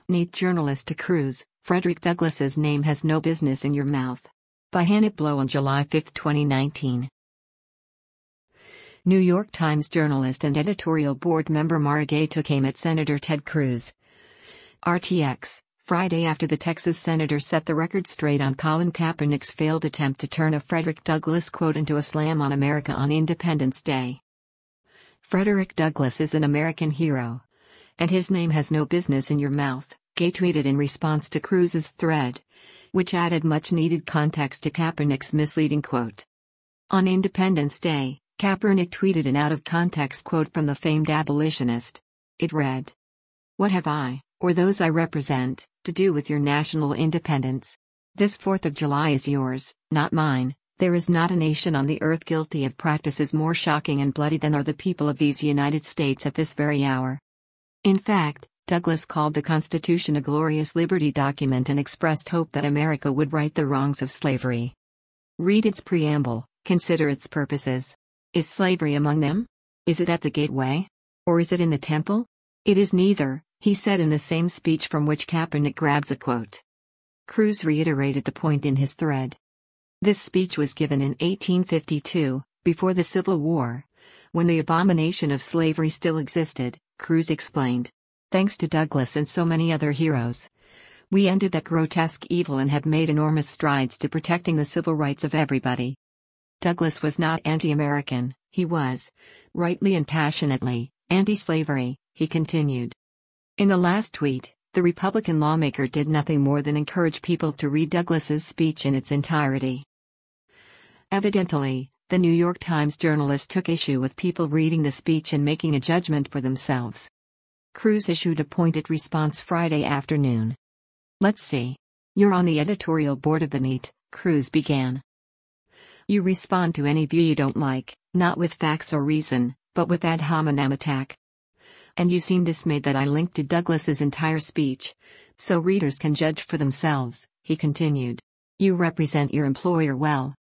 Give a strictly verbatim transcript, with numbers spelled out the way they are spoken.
NEAT journalist to Cruz, Frederick Douglass's name has no business in your mouth. By Hannah Blow on July fifth, twenty nineteen. New York Times journalist and editorial board member Mara Gay took aim at Senator Ted Cruz. R T X, Friday after the Texas senator set the record straight on Colin Kaepernick's failed attempt to turn a Frederick Douglass quote into a slam on America on Independence Day. Frederick Douglass is an American hero. And his name has no business in your mouth, Gay tweeted in response to Cruz's thread, which added much-needed context to Kaepernick's misleading quote. On Independence Day, Kaepernick tweeted an out-of-context quote from the famed abolitionist. It read, "What have I, or those I represent, to do with your national independence? This fourth of July is yours, not mine. There is not a nation on the earth guilty of practices more shocking and bloody than are the people of these United States at this very hour." In fact, Douglass called the Constitution a glorious liberty document and expressed hope that America would right the wrongs of slavery. Read its preamble, consider its purposes. Is slavery among them? Is it at the gateway? Or is it in the temple? It is neither, he said in the same speech from which Kaepernick grabbed the quote. Cruz reiterated the point in his thread. This speech was given in eighteen fifty-two, before the Civil War, when the abomination of slavery still existed, Cruz explained. Thanks to Douglass and so many other heroes, we ended that grotesque evil and have made enormous strides to protecting the civil rights of everybody. Douglass was not anti-American, he was, rightly and passionately, anti-slavery, he continued. In the last tweet, the Republican lawmaker did nothing more than encourage people to read Douglass's speech in its entirety. Evidently, the New York Times journalist took issue with people reading the speech and making a judgment for themselves. Cruz issued a pointed response Friday afternoon. Let's see. You're on the editorial board of the NEAT, Cruz began. You respond to any view you don't like, not with facts or reason, but with ad hominem attack. And you seem dismayed that I linked to Douglass's entire speech, so readers can judge for themselves, he continued. You represent your employer well,